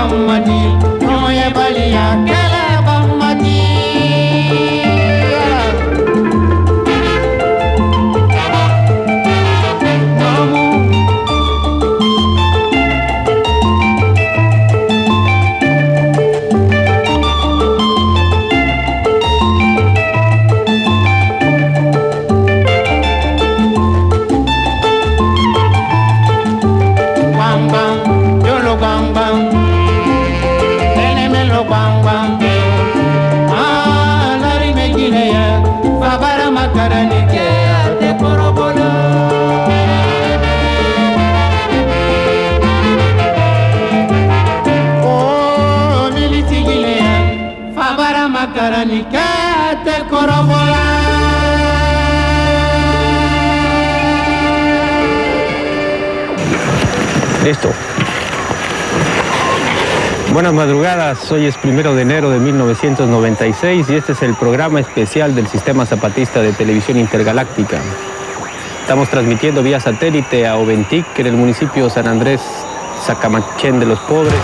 bamadi nyoye balia kele bamadi Listo. Buenas madrugadas, hoy es 1 de enero de 1996 y este es el programa especial del Sistema Zapatista de Televisión Intergaláctica. Estamos transmitiendo vía satélite a Oventic, en el municipio San Andrés Sacamachén de los Pobres.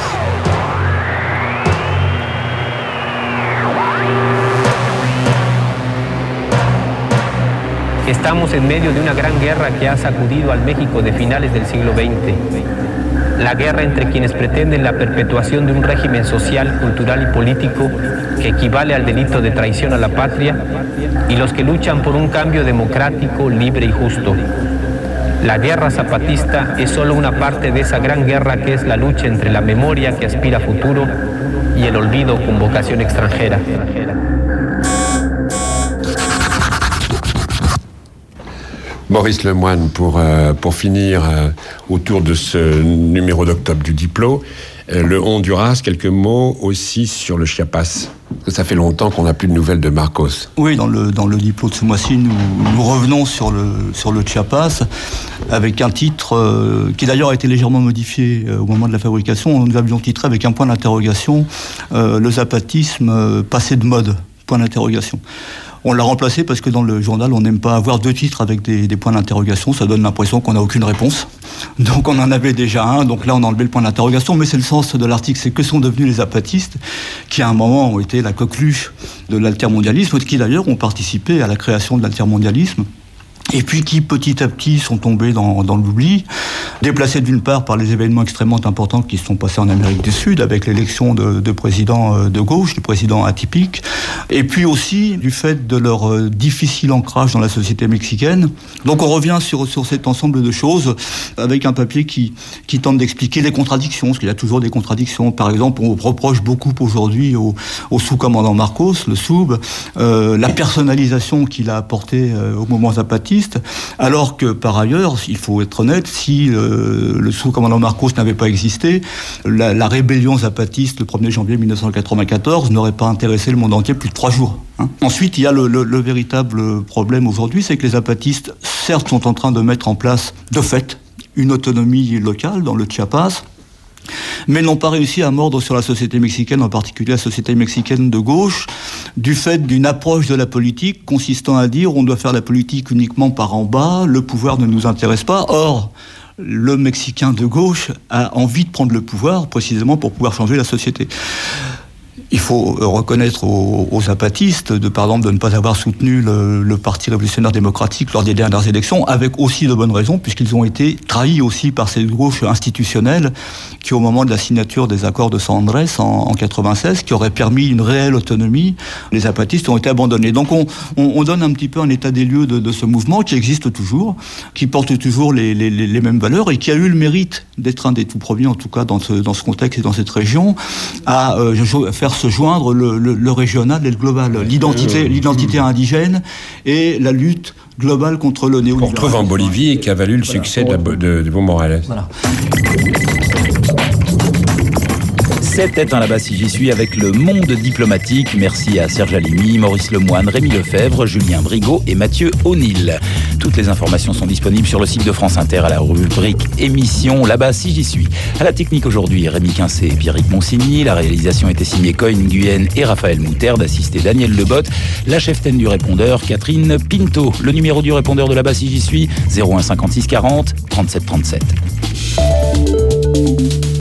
Estamos en medio de una gran guerra que ha sacudido al México de finales del siglo XX. La guerra entre quienes pretenden la perpetuación de un régimen social, cultural y político que equivale al delito de traición a la patria y los que luchan por un cambio democrático, libre y justo. La guerra zapatista es solo una parte de esa gran guerra que es la lucha entre la memoria que aspira a futuro y el olvido con vocación extranjera. Maurice Lemoine, pour finir autour de ce numéro d'octobre du Diplo, le Honduras, quelques mots aussi sur le Chiapas. Ça fait longtemps qu'on n'a plus de nouvelles de Marcos. Oui, dans le Diplo de ce mois-ci, nous revenons sur le Chiapas avec un titre qui d'ailleurs a été légèrement modifié au moment de la fabrication. Nous avions titré avec un point d'interrogation le zapatisme passé de mode, point d'interrogation. On l'a remplacé parce que dans le journal, on n'aime pas avoir deux titres avec des points d'interrogation. Ça donne l'impression qu'on n'a aucune réponse. Donc on en avait déjà un. Donc là, on a enlevé le point d'interrogation. Mais c'est le sens de l'article. C'est que sont devenus les zapatistes qui, à un moment, ont été la coqueluche de l'altermondialisme, qui d'ailleurs ont participé à la création de l'altermondialisme. Et puis qui, petit à petit, sont tombés dans l'oubli, déplacés d'une part par les événements extrêmement importants qui se sont passés en Amérique du Sud, avec l'élection de présidents de gauche, de présidents atypiques, et puis aussi du fait de leur difficile ancrage dans la société mexicaine. Donc on revient sur cet ensemble de choses, avec un papier qui tente d'expliquer les contradictions, parce qu'il y a toujours des contradictions. Par exemple, on reproche beaucoup aujourd'hui au sous-commandant Marcos, le SOUB, la personnalisation qu'il a apportée au mouvement zapatiste, alors que par ailleurs, il faut être honnête, si le sous-commandant Marcos n'avait pas existé, la rébellion zapatiste le 1er janvier 1994 n'aurait pas intéressé le monde entier plus de 3 jours. Ensuite, il y a le véritable problème aujourd'hui, c'est que les zapatistes, certes, sont en train de mettre en place, de fait, une autonomie locale dans le Chiapas, mais n'ont pas réussi à mordre sur la société mexicaine, en particulier la société mexicaine de gauche, du fait d'une approche de la politique consistant à dire on doit faire la politique uniquement par en bas, le pouvoir ne nous intéresse pas. Or, le Mexicain de gauche a envie de prendre le pouvoir précisément pour pouvoir changer la société. Il faut reconnaître aux zapatistes, par exemple, de ne pas avoir soutenu le Parti révolutionnaire démocratique lors des dernières élections, avec aussi de bonnes raisons, puisqu'ils ont été trahis aussi par cette gauche institutionnelle qui, au moment de la signature des accords de San Andrés en 96, qui aurait permis une réelle autonomie, les zapatistes ont été abandonnés. Donc on donne un petit peu un état des lieux de ce mouvement qui existe toujours, qui porte toujours les mêmes valeurs et qui a eu le mérite d'être un des tout premiers, en tout cas dans ce contexte et dans cette région, à faire se joindre le régional et le global, l'identité indigène et la lutte globale contre le néolibéralisme. Qu'on retrouve en Bolivie et qui a valu le succès de Evo Morales. Voilà. C'était un là-bas si j'y suis avec le monde diplomatique. Merci à Serge Alimi, Maurice Lemoine, Rémi Lefebvre, Julien Brigaud et Mathieu O'Neill. Toutes les informations sont disponibles sur le site de France Inter à la rubrique émission là-bas si j'y suis. À la technique aujourd'hui, Rémi Quincé et Pierrick Monsigny. La réalisation était signée Cohen Nguyen et Raphaël Moutarde, assisté Daniel Lebotte. La cheftaine du répondeur, Catherine Pinto. Le numéro du répondeur de là-bas si j'y suis, 01 56 40 37 37.